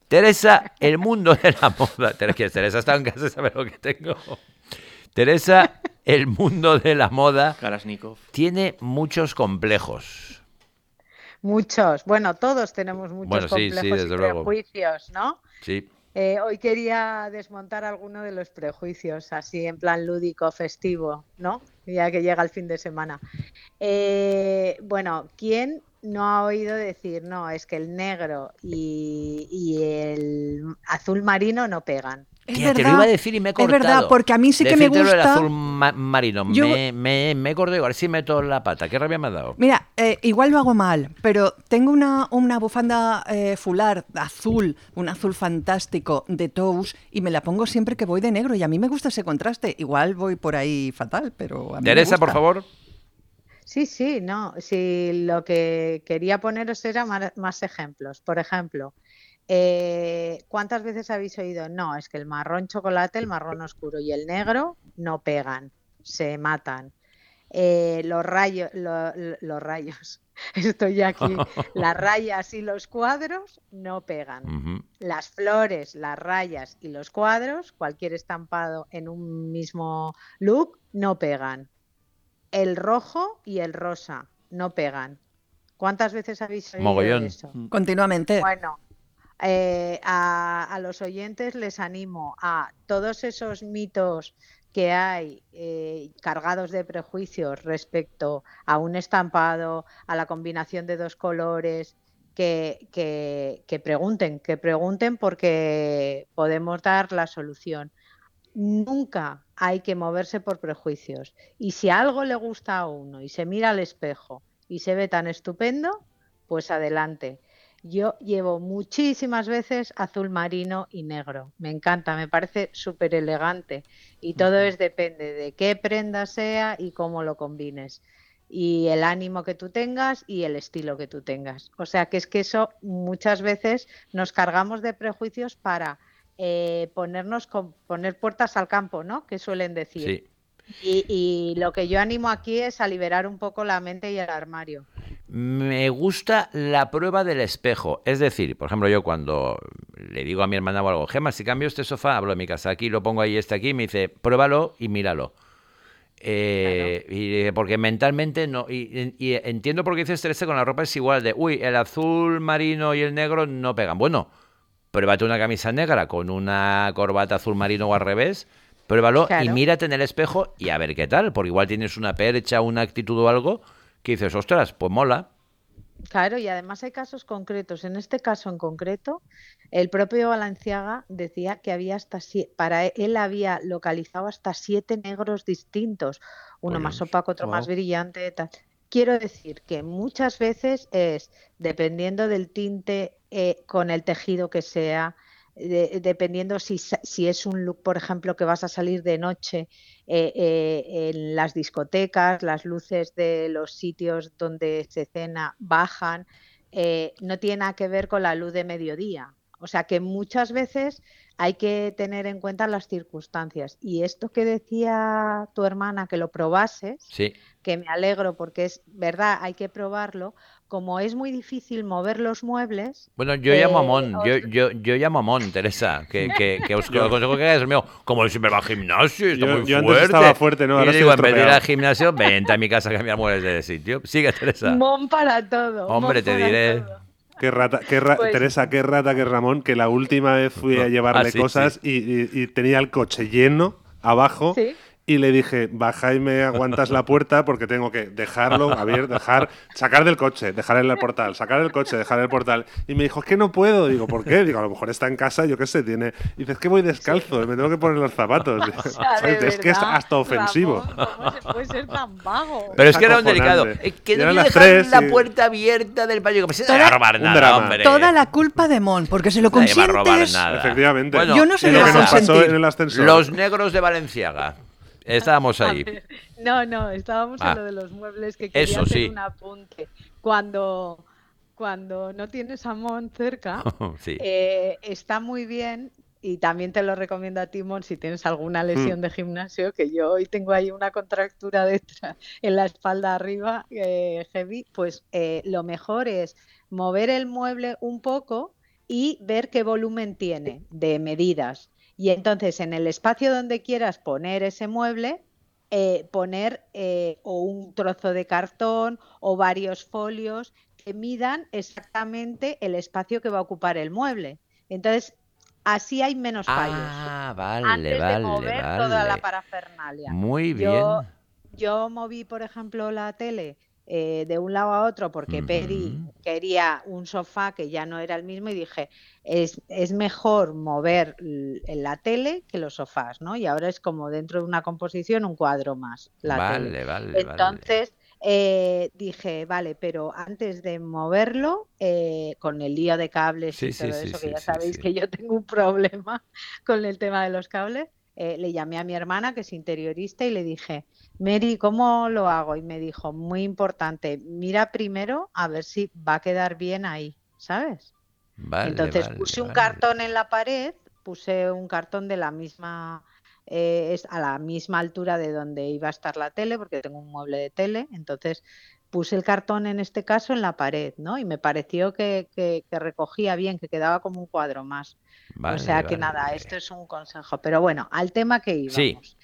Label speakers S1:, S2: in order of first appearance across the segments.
S1: Teresa, el mundo de la moda. Teresa está en casa, sabe lo que tengo. Teresa, el mundo de la moda
S2: Kalashnikov.
S1: tiene muchos complejos.
S3: Muchos. Bueno, todos tenemos muchos
S1: Bueno, sí,
S3: complejos y
S1: desde luego.
S3: prejuicios, ¿no?
S1: Sí.
S3: Hoy quería desmontar alguno de los prejuicios, así en plan lúdico, festivo, ¿no? Ya que llega el fin de semana. Bueno, ¿quién no ha oído decir, no, es que el negro y el azul marino no pegan?
S4: Es
S1: Tía, te
S4: verdad,
S1: lo iba a decir y me he cortado.
S4: es verdad, porque a mí sí que me
S1: Decírtelo del
S4: gusta.
S1: azul marino.
S4: Yo-
S1: Me he cortado, a ver si meto la pata. ¿Qué rabia me ha dado?
S4: Mira, igual lo hago mal, pero tengo una bufanda fular azul, un azul fantástico de Tous, y me la pongo siempre que voy de negro, y a mí me gusta ese contraste. Igual voy por ahí fatal, pero a mí me
S1: Teresa,
S4: gusta.
S1: por favor.
S3: Sí, no. Si lo que quería poneros era más ejemplos. Por ejemplo, ¿cuántas veces habéis oído? No, es que el marrón chocolate, el marrón oscuro y el negro no pegan, se matan. Los rayos, estoy aquí, las rayas y los cuadros no pegan.
S1: Ujú.
S3: Las flores, las rayas y los cuadros, cualquier estampado en un mismo look, no pegan. El rojo y el rosa no pegan. ¿Cuántas veces habéis oído
S1: Mogollón.
S3: eso?
S4: Continuamente.
S3: Bueno, a los oyentes les animo a todos esos mitos que hay cargados de prejuicios respecto a un estampado, a la combinación de dos colores, que pregunten porque podemos dar la solución. Nunca hay que moverse por prejuicios. Y si algo le gusta a uno y se mira al espejo y se ve tan estupendo, pues adelante. Yo llevo muchísimas veces azul marino y negro. Me encanta, me parece súper elegante. Y todo depende de qué prenda sea y cómo lo combines. Y el ánimo que tú tengas y el estilo que tú tengas. O sea que es que eso muchas veces nos cargamos de prejuicios para poner puertas al campo, ¿no? Que suelen decir.
S1: Sí.
S3: Y lo que yo animo aquí es a liberar un poco la mente y el armario.
S1: Me gusta la prueba del espejo. Es decir, por ejemplo, yo cuando le digo a mi hermana o algo, Gemma, si cambio este sofá, hablo de mi casa, aquí lo pongo ahí, este aquí, me dice, pruébalo y míralo.
S3: Claro.
S1: Y porque mentalmente no. Y entiendo por qué dices Teresa, con la ropa es igual de, uy, el azul marino y el negro no pegan. Bueno, pruébate una camisa negra con una corbata azul marino o al revés, pruébalo y
S3: Claro.
S1: mírate en el espejo y a ver qué tal, porque igual tienes una percha, una actitud o algo que dices, ostras, pues mola.
S3: Claro, y además hay casos concretos. En este caso en concreto, el propio Balenciaga decía que había para él había localizado hasta 7 negros distintos, uno más
S1: Pollos.
S3: opaco, otro más
S2: Wow.
S3: brillante, tal. Quiero decir que muchas veces es dependiendo del tinte, con el tejido que sea, dependiendo si es un look, por ejemplo, que vas a salir de noche, en las discotecas, las luces de los sitios donde se cena bajan, no tiene nada que ver con la luz de mediodía. O sea que muchas veces hay que tener en cuenta las circunstancias. Y esto que decía tu hermana, que lo probases,
S1: Sí.
S3: que me alegro porque es verdad, hay que probarlo. Como es muy difícil mover los muebles,
S1: Bueno, yo llamo a Mon,
S3: os-
S1: yo llamo a Mon, Teresa, que os
S5: Yo-
S1: aconsejo que hagáis el mío. Como él siempre va al gimnasio, está muy
S5: yo
S1: fuerte.
S5: antes estaba fuerte, ¿no?
S1: Y
S5: Ahora
S1: yo
S5: estoy
S1: digo, en vez de ir al
S5: estropeado.
S1: gimnasio, vente a mi casa a cambiar muebles de sitio. Sigue, Teresa.
S3: Mon para todo.
S1: Hombre,
S3: Mon
S1: te
S3: para
S1: diré.
S3: todo. Pues-
S5: Teresa, qué rata que Ramón, que la última vez fui a llevarle
S1: sí,
S5: cosas y tenía el coche lleno abajo.
S3: Sí.
S5: Y le dije, baja y me aguantas la puerta porque tengo que dejarlo, sacar del coche, dejar el portal, sacar el coche, dejar el portal. Y me dijo, es que no puedo. Digo, ¿por qué? Digo, a lo mejor está en casa, yo qué sé, tiene. Y dice, es que voy descalzo, y me tengo que poner los zapatos.
S3: O sea, de
S5: Es que es
S3: verdad,
S5: hasta ofensivo.
S3: Ramón, ¿cómo se puede ser tan vago?
S1: Pero es
S5: Es
S1: que era un delicado.
S5: acojonante.
S1: Que
S5: Y
S1: no
S5: eran
S1: quiero
S5: las
S1: dejar
S5: 3
S1: la
S5: y-
S1: puerta abierta del pasillo. Que se
S4: Toda-
S1: va a robar
S5: Un
S1: nada,
S5: drama.
S1: hombre.
S4: Toda la culpa de Mon, porque se lo
S1: Nadie va a robar
S4: consientes.
S1: nada.
S5: Efectivamente.
S1: Bueno,
S4: Yo no sé
S5: Y lo que nos
S4: consentir.
S5: pasó en el ascensor.
S1: Los negros de Valenciaga. Estábamos
S3: A
S1: ahí.
S3: ver, no, estábamos
S1: Ah.
S3: en lo de los muebles, que quería
S1: Eso
S3: hacer
S1: sí.
S3: un apunte. Cuando no tienes a Mon cerca,
S1: Sí.
S3: está muy bien, y también te lo recomiendo a ti, Mon, si tienes alguna lesión de gimnasio, que yo hoy tengo ahí una contractura detrás, en la espalda arriba, heavy, pues lo mejor es mover el mueble un poco y ver qué volumen tiene de medidas. Y entonces en el espacio donde quieras poner ese mueble, poner o un trozo de cartón o varios folios que midan exactamente el espacio que va a ocupar el mueble. Entonces, así hay menos fallos.
S1: Ah, vale,
S3: Antes de mover toda la
S1: vale.
S3: parafernalia.
S1: Muy
S3: Yo,
S1: bien.
S3: yo moví, por ejemplo, la tele de un lado a otro porque Peri
S1: Ujú.
S3: quería un sofá que ya no era el mismo y dije, es mejor mover la tele que los sofás, ¿no? Y ahora es como dentro de una composición un cuadro más, la tele.
S1: Vale, vale, vale.
S3: Entonces dije, vale, pero antes de moverlo, con el lío de cables
S1: Sí,
S3: y
S1: sí,
S3: todo
S1: sí,
S3: eso, que
S1: sí,
S3: ya
S1: sí,
S3: sabéis
S1: sí.
S3: que yo tengo un problema con el tema de los cables, le llamé a mi hermana, que es interiorista, y le dije, Mary, ¿cómo lo hago? Y me dijo, muy importante, mira primero a ver si va a quedar bien ahí, ¿sabes?
S1: Vale,
S3: Entonces
S1: vale,
S3: puse un
S1: vale.
S3: cartón en la pared, puse un cartón de la misma, es a la misma altura de donde iba a estar la tele, porque tengo un mueble de tele, entonces puse el cartón en este caso en la pared, ¿no? Y me pareció que recogía bien, que quedaba como un cuadro más. O
S1: Vale,
S3: sea que nada,
S1: vale.
S3: esto es un consejo. Pero bueno, al tema que
S1: Sí,
S3: íbamos.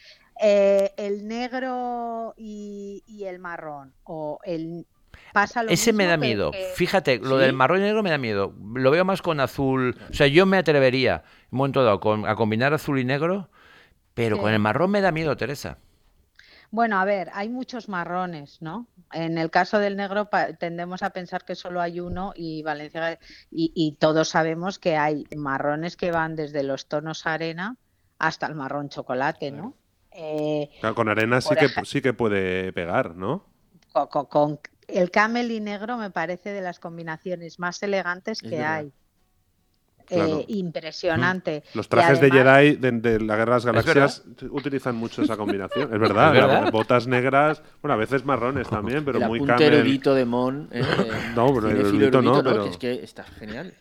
S3: El negro y el marrón, o el pasa lo
S1: ese me
S3: mismo
S1: da miedo.
S3: que
S1: Fíjate, lo del
S3: ¿sí?
S1: marrón y negro me da miedo. Lo veo más con azul. O sea, yo me atrevería, en un momento dado, a combinar azul y negro, pero con el
S3: Sí.
S1: marrón me da miedo, Teresa.
S3: Bueno, a ver, hay muchos marrones, ¿no? En el caso del negro tendemos a pensar que solo hay uno y Valencia y todos sabemos que hay marrones que van desde los tonos arena hasta el marrón chocolate,
S5: Claro.
S3: ¿no? Eh,
S5: Claro, con arena
S3: por ejemplo,
S5: sí que puede pegar, ¿no?
S3: con el camel y negro me parece de las combinaciones más elegantes
S2: Es
S3: que
S2: verdad.
S3: hay.
S5: Claro.
S1: Mm.
S3: Impresionante.
S5: Los
S3: Y
S5: trajes de
S3: además,
S5: Jedi de la Guerra de las
S1: ¿Es verdad?
S5: Galaxias utilizan mucho esa combinación. Es
S1: ¿Es
S5: verdad,
S1: verdad?
S5: botas negras, bueno, a veces marrones también, pero
S2: El
S5: muy
S2: apunte
S5: camel.
S2: erudito de Mon,
S5: No, pero
S2: cinéfilo
S5: erudito
S2: erudito,
S5: no,
S2: ¿no? Que
S5: pero
S2: es que está genial.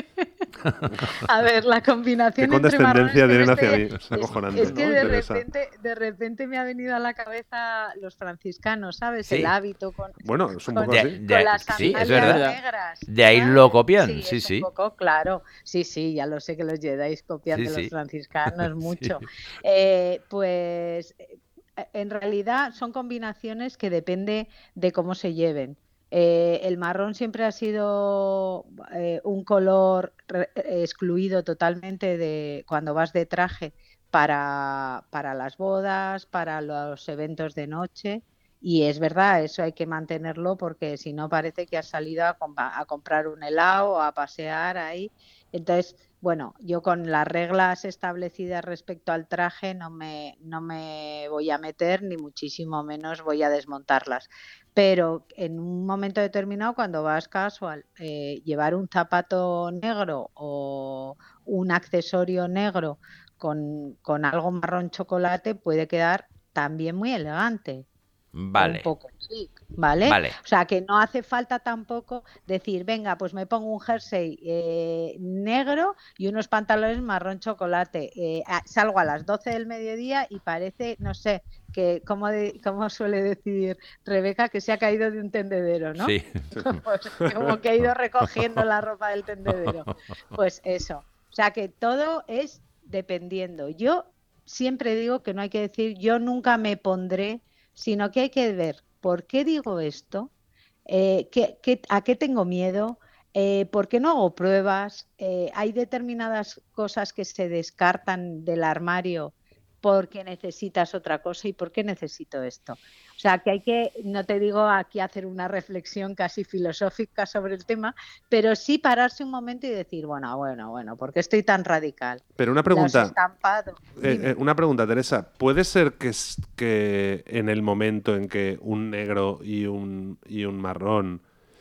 S3: a ver, la
S5: qué
S3: combinación entre marrones
S5: condescendencia
S3: que me
S5: tienen hacia
S3: estoy...
S5: mí. Es
S3: Es
S5: acojonante,
S3: que
S5: Teresa.
S3: de repente me ha venido a la cabeza los franciscanos, ¿sabes? El
S1: Sí.
S3: hábito
S5: Bueno, es un
S3: con,
S5: poco así.
S3: con las
S1: Sí, es
S2: Es
S3: sandalias
S1: verdad.
S2: verdad.
S3: negras,
S1: De ahí lo
S3: ¿sabes?
S1: copian,
S3: Sí,
S1: sí,
S3: es un
S1: sí.
S3: poco claro. Sí, sí, ya lo sé que los Jedi copian
S1: Sí,
S3: de los
S1: sí.
S3: franciscanos
S1: Sí.
S3: mucho. Pues en realidad son combinaciones que depende de cómo se lleven. El marrón siempre ha sido un color excluido totalmente de cuando vas de traje para las bodas, para los eventos de noche. Y es verdad, eso hay que mantenerlo porque si no parece que has salido a comprar un helado o a pasear ahí. Entonces, bueno, yo con las reglas establecidas respecto al traje no me voy a meter, ni muchísimo menos voy a desmontarlas. Pero en un momento determinado, cuando vas casual, llevar un zapato negro o un accesorio negro con algo marrón chocolate puede quedar también muy elegante o un
S1: Vale,
S3: poco chic, ¿vale?
S1: vale.
S3: O sea, que no hace falta tampoco decir, venga, pues me pongo un jersey negro y unos pantalones marrón chocolate. Salgo a las 12 del mediodía y parece, no sé, que como suele decir Rebeca, que se ha caído de un tendedero, ¿no?
S1: Sí.
S3: Pues como que ha ido recogiendo la ropa del tendedero. Pues eso. O sea, que todo es dependiendo. Yo siempre digo que no hay que decir, yo nunca me pondré, sino que hay que ver por qué digo esto, a qué tengo miedo, por qué no hago pruebas. Hay determinadas cosas que se descartan del armario porque necesitas otra cosa y por qué necesito esto. O sea, que hay que, no te digo aquí hacer una reflexión casi filosófica sobre el tema, pero sí pararse un momento y decir, bueno, ¿por qué estoy tan radical?
S5: Pero una
S3: Los
S5: pregunta,
S3: estampados, dime.
S5: Teresa. ¿Puede ser que en el momento en que un negro y un marrón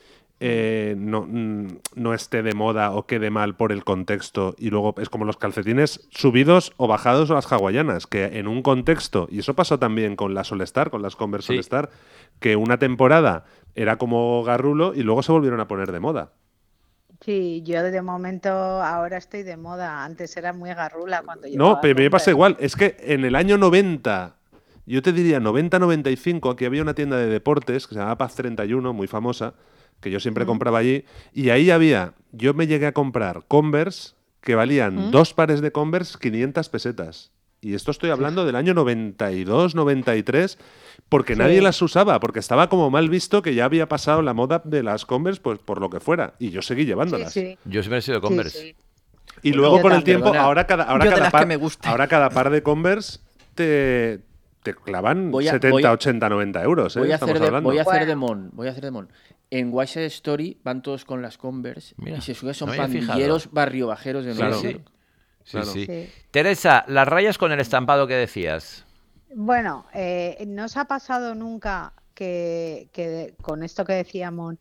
S5: no esté de moda o quede mal por el contexto y luego es como los calcetines subidos o bajados o las hawaianas, que en un contexto, y eso pasó también con las All-Star, con las Converse
S1: Sí.
S5: All-Star, que una temporada era como garrulo y luego se volvieron a poner de moda?
S3: Sí, yo de momento ahora estoy de moda. Antes era muy garrula cuando
S5: No,
S3: llevaba
S5: pero me pasa
S3: Converse.
S5: igual. Es que en el año 90, yo te diría 90-95, aquí había una tienda de deportes que se llamaba Paz 31, muy famosa, que yo siempre compraba allí, y ahí yo me llegué a comprar Converse que valían 2 pares de Converse 500 pesetas. Y esto estoy hablando del año 92, 93, porque nadie las usaba, porque estaba como mal visto que ya había pasado la moda de las Converse, pues por lo que fuera. Y yo seguí llevándolas.
S1: Yo siempre he sido Converse.
S3: Sí.
S5: Y luego con el tiempo,
S4: Yo de las que me gusta.
S5: ahora cada par de Converse te clavan 70, 80, 90 euros.
S2: Voy a hacer
S5: Hablando.
S2: de mon. En West Side Story van todos con las Converse y se sube, son pandilleros barrio bajeros de Nueva York.
S1: Sí. Teresa, las rayas con el estampado que decías.
S3: Bueno, ¿no os ha pasado nunca que con esto que decía Mon,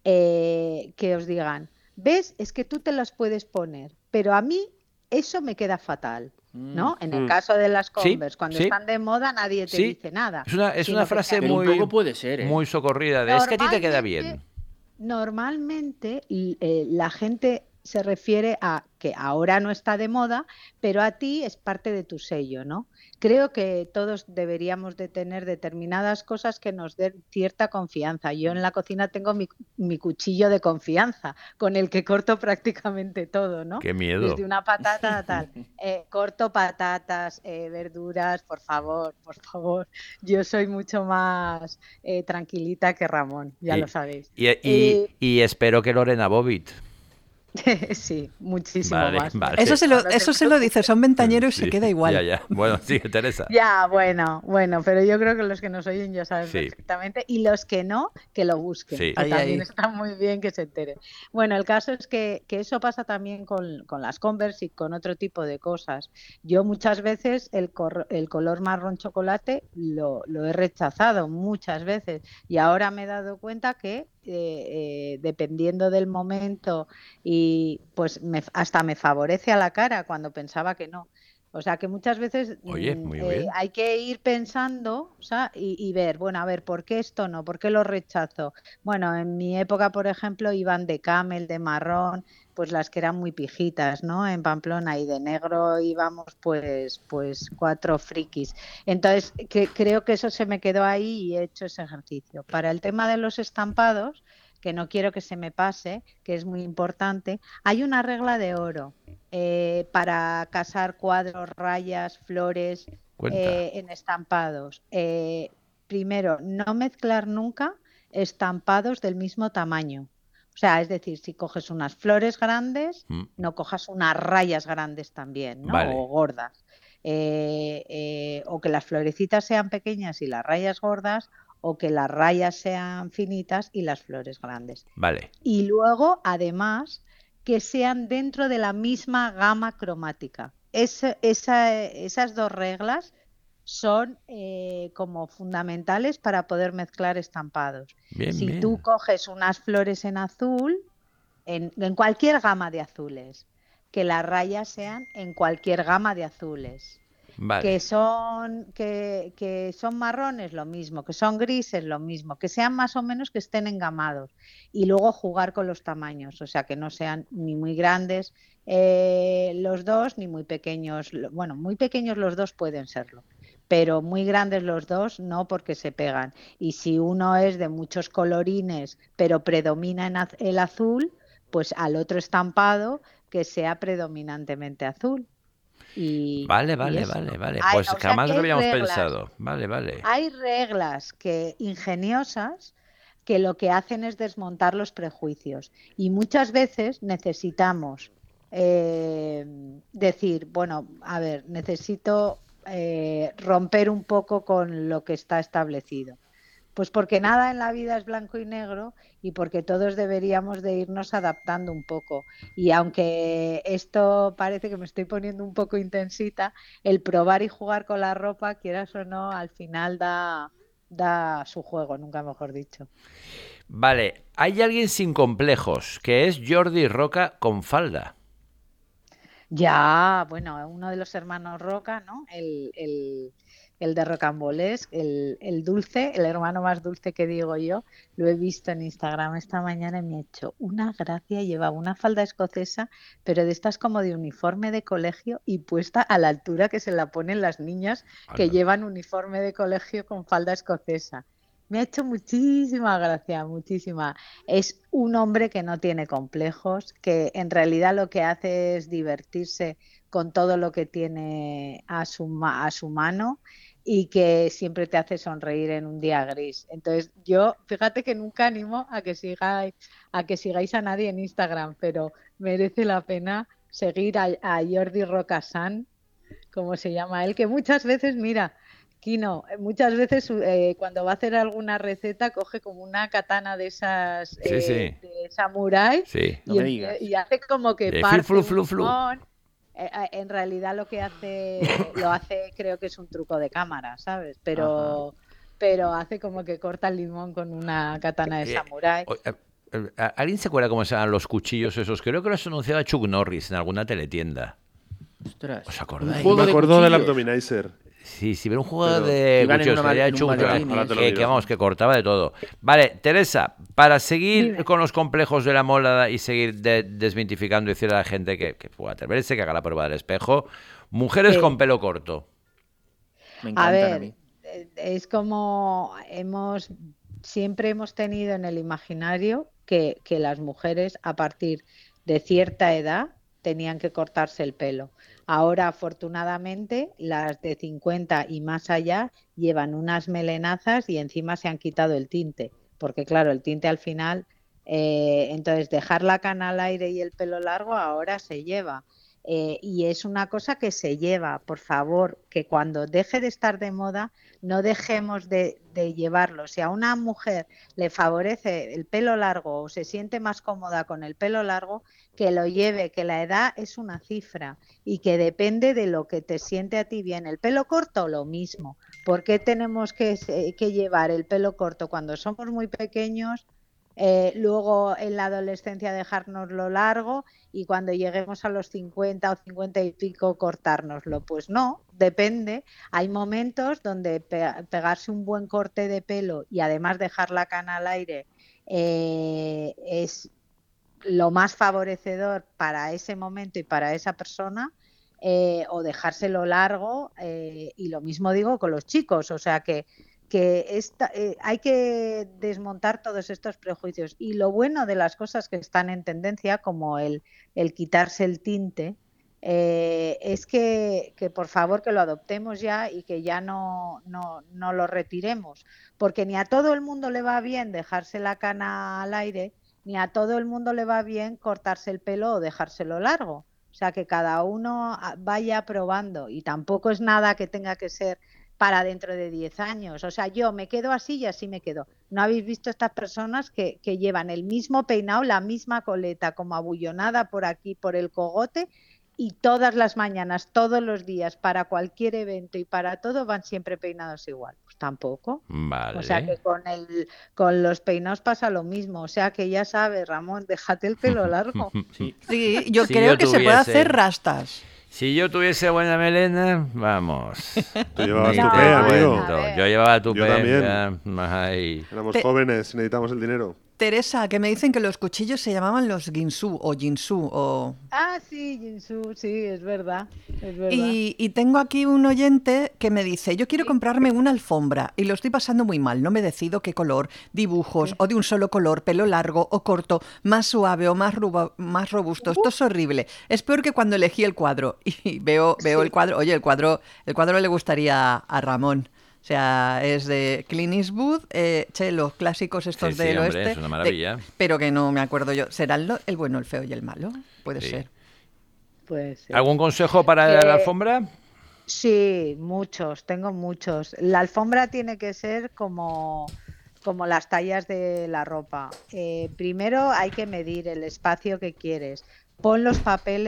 S3: que os digan, ves, es que tú te las puedes poner, pero a mí eso me queda fatal? ¿No? En el caso de las Converse, cuando están de moda nadie te dice nada.
S1: Es una frase
S2: un poco puede ser,
S1: muy socorrida, es que a ti te queda bien.
S3: Normalmente la gente se refiere a que ahora no está de moda, pero a ti es parte de tu sello, ¿no? Creo que todos deberíamos de tener determinadas cosas que nos den cierta confianza. Yo en la cocina tengo mi cuchillo de confianza, con el que corto prácticamente todo, ¿no?
S1: ¡Qué miedo!
S3: Desde una patata a tal. Corto patatas, verduras, por favor. Yo soy mucho más tranquilita que Ramón, ya lo sabéis.
S1: Y espero que Lorena Bobbitt.
S3: Sí, muchísimo más.
S1: Vale.
S4: Eso se lo dice, son ventañeros y se queda igual.
S1: Ya. Bueno, sí, Teresa.
S3: Ya, bueno, pero yo creo que los que nos oyen ya saben perfectamente, y los que no, que lo busquen.
S1: Sí.
S3: También está muy bien que se enteren. Bueno, el caso es que eso pasa también con las Converse y con otro tipo de cosas. Yo muchas veces el color marrón chocolate lo he rechazado muchas veces, y ahora me he dado cuenta que dependiendo del momento y pues hasta me favorece a la cara cuando pensaba que no. O sea que muchas veces hay que ir pensando, o sea, y ver, bueno, a ver, ¿por qué esto no? ¿Por qué lo rechazo? Bueno, en mi época, por ejemplo, iban de camel, de marrón, pues las que eran muy pijitas, ¿no? En Pamplona, y de negro íbamos pues 4 frikis. Entonces, creo que eso se me quedó ahí y he hecho ese ejercicio. Para el tema de los estampados, que no quiero que se me pase, que es muy importante, hay una regla de oro para casar cuadros, rayas, flores en estampados. Primero, no mezclar nunca estampados del mismo tamaño. O sea, es decir, si coges unas flores grandes, no cojas unas rayas grandes también, ¿no?
S1: Vale.
S3: O gordas. O que las florecitas sean pequeñas y las rayas gordas, o que las rayas sean finitas y las flores grandes.
S1: Vale.
S3: Y luego, además, que sean dentro de la misma gama cromática. Esas dos reglas son como fundamentales para poder mezclar estampados. Si tú coges unas flores en azul, en cualquier gama de azules, que las rayas sean en cualquier gama de azules.
S1: Vale.
S3: Que son marrones, lo mismo, que son grises, lo mismo, que sean más o menos, que estén engamados, y luego jugar con los tamaños, o sea, que no sean ni muy grandes los dos, ni muy pequeños. Bueno, muy pequeños los dos pueden serlo, pero muy grandes los dos no, porque se pegan. Y si uno es de muchos colorines, pero predomina en el azul, pues al otro estampado que sea predominantemente azul.
S1: Vale. Pues jamás lo habíamos pensado. Vale.
S3: Hay reglas ingeniosas que lo que hacen es desmontar los prejuicios, y muchas veces necesitamos decir, bueno, a ver, necesito romper un poco con lo que está establecido. Pues porque nada en la vida es blanco y negro, y porque todos deberíamos de irnos adaptando un poco. Y aunque esto parece que me estoy poniendo un poco intensita, el probar y jugar con la ropa, quieras o no, al final da su juego, nunca mejor dicho.
S1: Vale, hay alguien sin complejos, que es Jordi Roca con falda.
S3: Ya, bueno, uno de los hermanos Roca, ¿no? El de Rocambolesque, el dulce, el hermano más dulce que digo yo, lo he visto en Instagram esta mañana y me ha hecho una gracia. Llevaba una falda escocesa, pero de estas como de uniforme de colegio, y puesta a la altura que se la ponen las niñas que llevan uniforme de colegio con falda escocesa. Me ha hecho muchísima gracia, muchísima. Es un hombre que no tiene complejos, que en realidad lo que hace es divertirse con todo lo que tiene a su mano y que siempre te hace sonreír en un día gris. Entonces, yo, fíjate que nunca animo a que sigáis a nadie en Instagram, pero merece la pena seguir a Jordi Rocasan, como se llama él, que muchas veces, mira, Kino, muchas veces cuando va a hacer alguna receta coge como una katana de esas
S1: Sí, sí.
S3: de samurái
S1: Sí.
S3: y hace como que
S1: De
S3: parte
S1: flu,
S3: un
S1: flu, flu.
S3: limón. En realidad lo que lo hace creo que es un truco de cámara, ¿sabes? Pero hace como que corta el limón con una katana de samurái.
S1: ¿Alguien se acuerda cómo se llaman los cuchillos esos? Creo que los anunciaba Chuck Norris en alguna teletienda.
S2: Ostras.
S1: ¿Os acordáis?
S5: Me acuerdo del Abdominizer.
S1: Sí, pero un juego de cuchillos que cortaba de todo. Vale, Teresa, para seguir con los complejos de la moda y seguir desmitificando y decirle a la gente que pueda atreverse, que haga la prueba del espejo, mujeres con pelo corto.
S2: Me encantan a mí.
S3: Es como siempre hemos tenido en el imaginario que las mujeres a partir de cierta edad tenían que cortarse el pelo. Ahora, afortunadamente, las de 50 y más allá llevan unas melenazas y encima se han quitado el tinte, porque claro, el tinte al final, entonces dejar la cana al aire y el pelo largo ahora se lleva. Y es una cosa que se lleva, por favor, que cuando deje de estar de moda no dejemos de llevarlo. Si a una mujer le favorece el pelo largo o se siente más cómoda con el pelo largo, que lo lleve, que la edad es una cifra y que depende de lo que te siente a ti bien. El pelo corto, lo mismo. ¿Por qué tenemos que llevar el pelo corto cuando somos muy pequeños? Luego en la adolescencia dejárnoslo largo y cuando lleguemos a los 50 o 50 y pico cortárnoslo. Pues no, depende. Hay momentos donde pegarse un buen corte de pelo y además dejar la cana al aire es lo más favorecedor para ese momento y para esa persona. O dejárselo largo y lo mismo digo con los chicos, o sea que hay que desmontar todos estos prejuicios y lo bueno de las cosas que están en tendencia como el quitarse el tinte es que por favor que lo adoptemos ya y que ya no lo retiremos, porque ni a todo el mundo le va bien dejarse la cana al aire, ni a todo el mundo le va bien cortarse el pelo o dejárselo largo. O sea, que cada uno vaya probando y tampoco es nada que tenga que ser para dentro de 10 años. O sea, yo me quedo así y así me quedo. ¿No habéis visto estas personas que llevan el mismo peinado, la misma coleta, como abullonada por aquí, por el cogote, y todas las mañanas, todos los días, para cualquier evento y para todo, van siempre peinados igual? Pues tampoco.
S1: Vale.
S3: O sea que con los peinados pasa lo mismo. O sea que ya sabes, Ramón, déjate el pelo largo.
S4: Sí, yo creo que se puede hacer rastas.
S1: Si yo tuviese buena melena, vamos.
S5: Tú llevabas tupé, amigo.
S1: Yo llevaba tupé.
S5: Yo también. Éramos jóvenes, necesitamos el dinero.
S4: Teresa, que me dicen que los cuchillos se llamaban los Ginsu o Jinsu o...
S3: Ah, sí, Jinsu, sí, es verdad.
S4: Y tengo aquí un oyente que me dice, yo quiero comprarme una alfombra y lo estoy pasando muy mal, no me decido qué color, dibujos o de un solo color, pelo largo o corto, más suave o más robusto, esto es horrible. Es peor que cuando elegí el cuadro y veo el cuadro, oye, el cuadro le gustaría a Ramón. O sea, es de Clint Eastwood, los clásicos estos del oeste.
S1: Es una maravilla.
S4: Pero que no me acuerdo yo. ¿Será el bueno, el feo y el malo? Puede ser.
S3: Puede ser.
S1: ¿Algún consejo para la alfombra?
S3: Sí, muchos, tengo muchos. La alfombra tiene que ser como las tallas de la ropa. Primero hay que medir el espacio que quieres. Poner los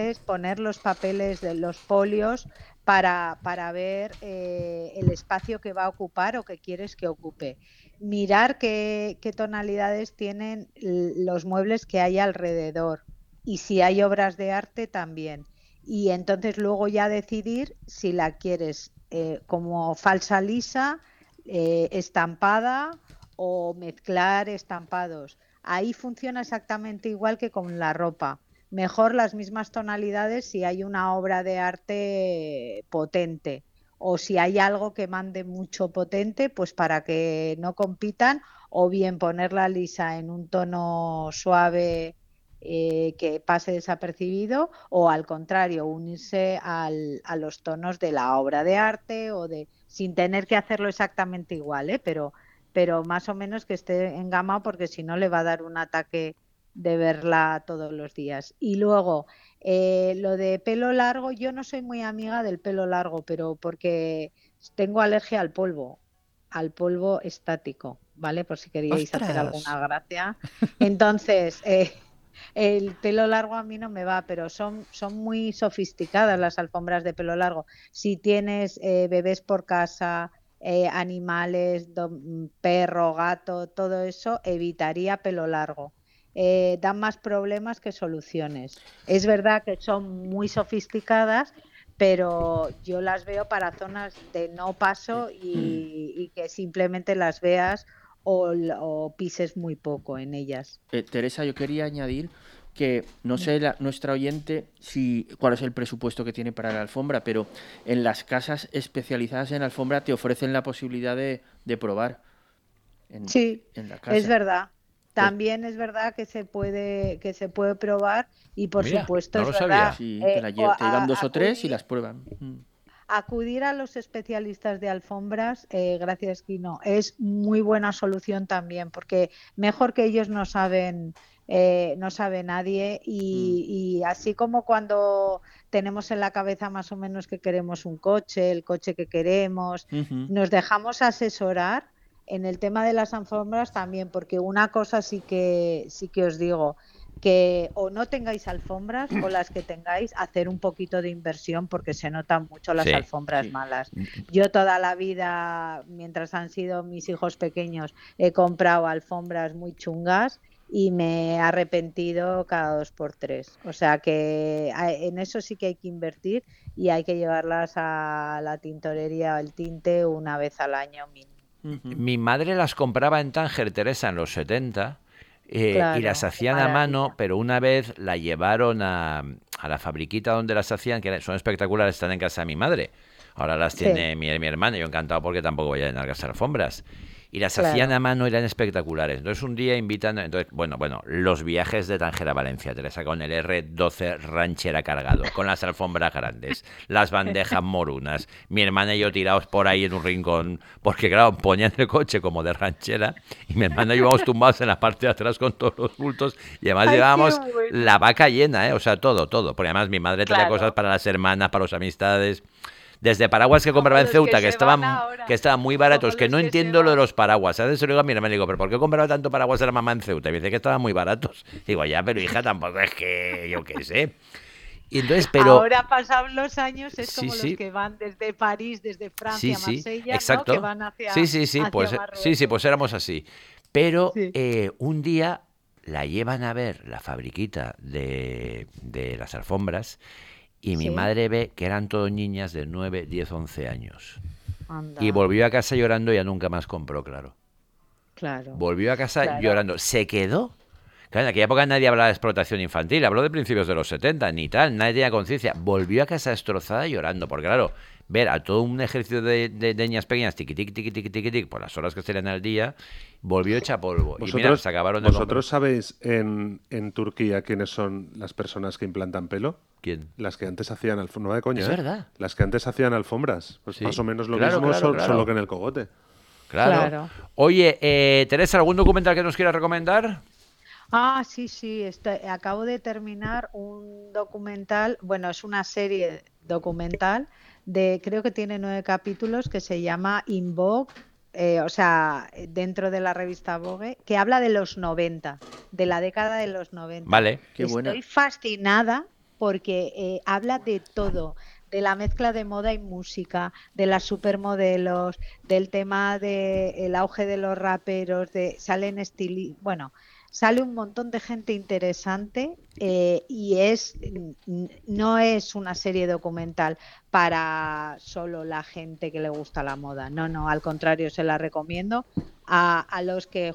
S3: papeles de los folios para ver el espacio que va a ocupar o que quieres que ocupe. Mirar qué tonalidades tienen los muebles que hay alrededor y si hay obras de arte también. Y entonces luego ya decidir si la quieres como falsa lisa, estampada o mezclar estampados. Ahí funciona exactamente igual que con la ropa. Mejor las mismas tonalidades si hay una obra de arte potente o si hay algo que mande mucho potente, pues para que no compitan, o bien ponerla lisa en un tono suave que pase desapercibido, o al contrario, unirse a los tonos de la obra de arte sin tener que hacerlo exactamente igual, pero más o menos que esté en gama, porque si no le va a dar un ataque de verla todos los días. Y luego, lo de pelo largo, yo no soy muy amiga del pelo largo, pero porque tengo alergia al polvo estático, ¿vale? Por si queríais hacer alguna gracia. Entonces, el pelo largo a mí no me va, pero son muy sofisticadas las alfombras de pelo largo. Si tienes bebés por casa, animales, perro, gato, todo eso, evitaría pelo largo. Dan más problemas que soluciones. Es verdad que son muy sofisticadas, pero yo las veo para zonas de no paso y que simplemente las veas o pises muy poco en ellas.
S2: Teresa, yo quería añadir que no sé nuestra oyente cuál es el presupuesto que tiene para la alfombra, pero en las casas especializadas en alfombra te ofrecen la posibilidad de probar en la casa.
S3: Es verdad. También es verdad que se puede probar y por supuesto
S1: no
S3: es verdad.
S2: Sí, te llevan 2 o 3 y las prueban.
S3: Acudir a los especialistas de alfombras, gracias Quino, es muy buena solución también, porque mejor que ellos no sabe nadie y así como cuando tenemos en la cabeza más o menos que queremos un coche, el coche que queremos, nos dejamos asesorar. En el tema de las alfombras también, porque una cosa sí que os digo, que o no tengáis alfombras o las que tengáis, hacer un poquito de inversión porque se notan mucho las alfombras malas. Yo toda la vida, mientras han sido mis hijos pequeños, he comprado alfombras muy chungas y me he arrepentido cada 2 por 3. O sea que en eso sí que hay que invertir y hay que llevarlas a la tintorería o el tinte una vez al año mínimo.
S1: Mi madre las compraba en Tánger, Teresa, en los 70 y las hacían a mano, pero una vez la llevaron a la fabriquita donde las hacían, que son espectaculares, están en casa de mi madre. Ahora las tiene mi hermana, yo encantado porque tampoco voy a llenar las alfombras. Y las hacían a mano, eran espectaculares. Entonces un día invitan, bueno, los viajes de Tánger a Valencia, Teresa, con el R12 ranchera cargado, con las alfombras grandes, las bandejas morunas, mi hermana y yo tirados por ahí en un rincón, porque claro, ponían el coche como de ranchera, y mi hermana y yo íbamos tumbados en la parte de atrás con todos los bultos, y además llevábamos la vaca llena, o sea, todo, porque además mi madre traía cosas para las hermanas, para las amistades. Desde paraguas que compraba en Ceuta, que estaban muy baratos, que no entiendo lo de los paraguas. A veces se lo digo a mi hermana y digo, ¿pero por qué compraba tanto paraguas a la mamá en Ceuta? Y me dice que estaban muy baratos. Digo, ya, pero hija, tampoco es que yo qué sé. Y entonces,
S3: ahora pasados los años es como los que van desde París, desde Francia a Marsella,
S1: exacto.
S3: ¿no? Que van hacia
S1: pues éramos así. Pero un día la llevan a ver la fabriquita de las alfombras. Y mi madre ve que eran todas niñas de 9, 10, 11 años.
S3: Anda.
S1: Y volvió a casa llorando y ya nunca más compró, claro. Volvió a casa llorando. Se quedó. Claro, en aquella época nadie hablaba de explotación infantil. Habló de principios de los 70, ni tal. Nadie tenía conciencia. Volvió a casa destrozada llorando. Porque claro, ver a todo un ejército de niñas pequeñas, tiqui, por las horas que estarían al día, volvió hecha polvo. Y mira, se acabaron de
S5: ¿Vosotros sabéis en Turquía quiénes son las personas que implantan pelo?
S1: ¿Quién?
S5: Las que antes hacían alfombras. No de coña,
S1: es verdad.
S5: Las que antes hacían alfombras. Pues más o menos lo mismo, solo que en el cogote.
S1: Claro. Oye, Teresa, ¿algún documental que nos quieras recomendar?
S3: Sí. Acabo de terminar un documental, bueno, es una serie documental creo que tiene 9 capítulos, que se llama In Vogue, dentro de la revista Vogue, que habla de los 90, de la década de los 90.
S1: Vale,
S2: qué buena.
S3: Estoy fascinada porque habla de todo, de la mezcla de moda y música, de las supermodelos, del tema del auge de los raperos, sale un montón de gente interesante y no es una serie documental para solo la gente que le gusta la moda. No, al contrario, se la recomiendo a los que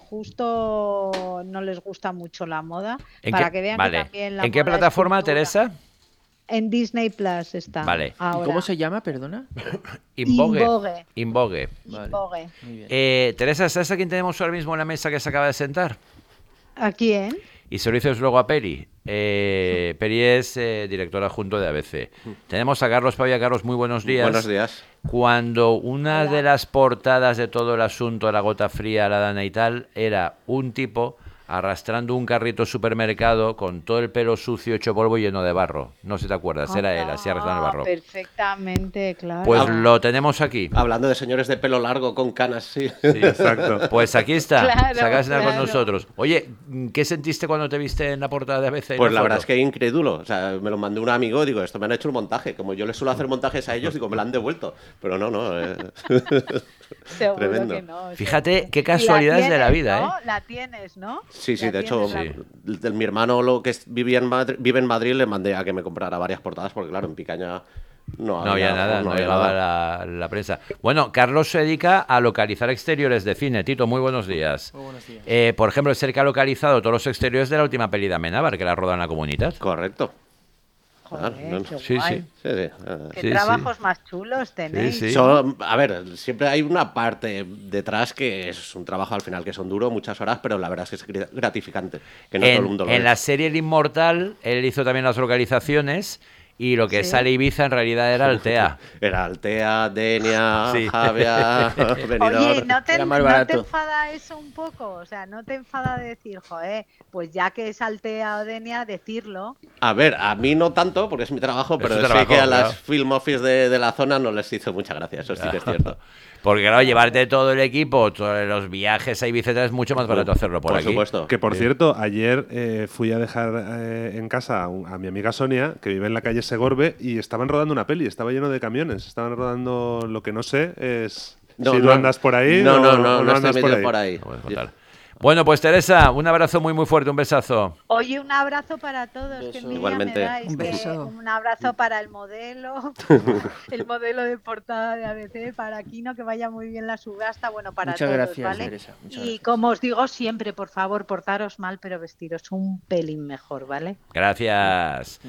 S3: justo no les gusta mucho la moda, para que vean que también la
S1: ¿En qué
S3: moda
S1: plataforma,
S3: es cultura.
S1: Teresa?
S3: en Disney Plus está.
S1: Vale.
S2: ¿Y
S3: Ahora.
S2: cómo se llama, perdona?
S3: Invogue.
S1: Invogue.
S2: Vale.
S3: Invogue.
S2: Muy bien.
S1: Teresa, ¿sabes a quién tenemos ahora mismo en la mesa que se acaba de sentar?
S3: ¿A quién?
S1: Y se lo dices luego a Peri. Peri es directora adjunto de ABC. Tenemos a Carlos Pavia. Carlos, muy buenos días.
S6: Buenos días.
S1: Cuando una de las portadas de todo el asunto, la gota fría, la dana y tal, era un tipo arrastrando un carrito supermercado con todo el pelo sucio, hecho polvo y lleno de barro. No sé si te acuerdas, era él, así arrastrando el barro.
S3: Perfectamente, claro.
S1: Pues lo tenemos aquí.
S6: Hablando de señores de pelo largo con canas, sí.
S1: Sí,
S5: Exacto.
S1: Pues aquí está,
S3: Claro,
S1: se acaba de cenar con
S3: claro.
S1: nosotros. Oye, ¿qué sentiste cuando te viste en la portada de ABC?
S6: Pues la verdad es que incrédulo. O sea, me lo mandó un amigo, digo, esto me han hecho un montaje. Como yo les suelo hacer montajes a ellos, digo, me lo han devuelto. Pero no.
S3: Seguro
S6: tremendo.
S3: que no.
S1: Fíjate qué
S3: Y
S1: casualidades de la
S3: tienes,
S1: vida,
S3: ¿no?
S1: ¿eh?
S3: La tienes, ¿no?
S6: Sí,
S3: La
S6: de hecho,
S3: tienes,
S6: mi hermano vive en Madrid, le mandé a que me comprara varias portadas, porque claro, en Picaña
S1: No había nada, no llegaba la prensa. Bueno, Carlos se dedica a localizar exteriores de cine. Tito, muy buenos días.
S2: Muy buenos días.
S1: Por ejemplo, es el que ha localizado todos los exteriores de la última peli de Amenábar, que la ha rodado en la Comunidad.
S6: Correcto.
S3: Joder, qué
S1: Sí,
S3: guay.
S1: sí.
S6: Sí.
S3: Qué
S1: Sí,
S3: trabajos más chulos tenéis.
S1: Sí, sí.
S6: A ver, siempre hay una parte detrás que es un trabajo al final que son duro, muchas horas, pero la verdad es que es gratificante. Que no todo el mundo lo
S1: En
S6: ve.
S1: la serie El Inmortal, él hizo también las localizaciones y lo que
S3: Sí.
S1: sale Ibiza en realidad era Altea.
S6: Era Altea, Denia,
S1: Sí.
S6: Javia, Benidorm.
S3: Oye,
S2: Era más
S3: ¿no te
S2: barato.
S3: enfada eso un poco? O sea, ¿no te enfada decir, joder, pues ya que es Altea o Denia, decirlo?
S6: A ver, a mí no tanto, porque es mi trabajo, pero
S1: su
S6: sé
S1: trabajo,
S6: que a
S1: claro.
S6: las film office de la zona no les hizo mucha gracia, eso sí que es cierto.
S1: Porque claro, llevarte todo el equipo, todos los viajes a Ibiza es mucho más barato hacerlo por aquí.
S6: supuesto.
S5: Que por cierto, ayer fui a dejar en casa a mi amiga Sonia, que vive en la calle Segorbe, y estaban rodando una peli, estaba lleno de camiones. Estaban rodando, lo que no sé es si tú andas por ahí
S6: No,
S5: o
S6: no
S5: andas
S6: estoy metido por ahí.
S1: No puedes contar. Bueno, pues Teresa, un abrazo muy muy fuerte, un besazo.
S3: Oye, un abrazo para todos.
S2: Beso.
S3: Que envidia
S6: Igualmente.
S3: me dais,
S4: Un
S3: que
S4: beso.
S3: un abrazo para el modelo, el modelo de portada de ABC, para Kino, que vaya muy bien la subasta. Bueno, para
S2: Muchas
S3: todos,
S2: gracias,
S3: ¿vale?
S2: Teresa, muchas
S3: Y
S2: gracias.
S3: como os digo siempre, por favor, portaros mal, pero vestiros un pelín mejor, ¿vale?
S1: Gracias.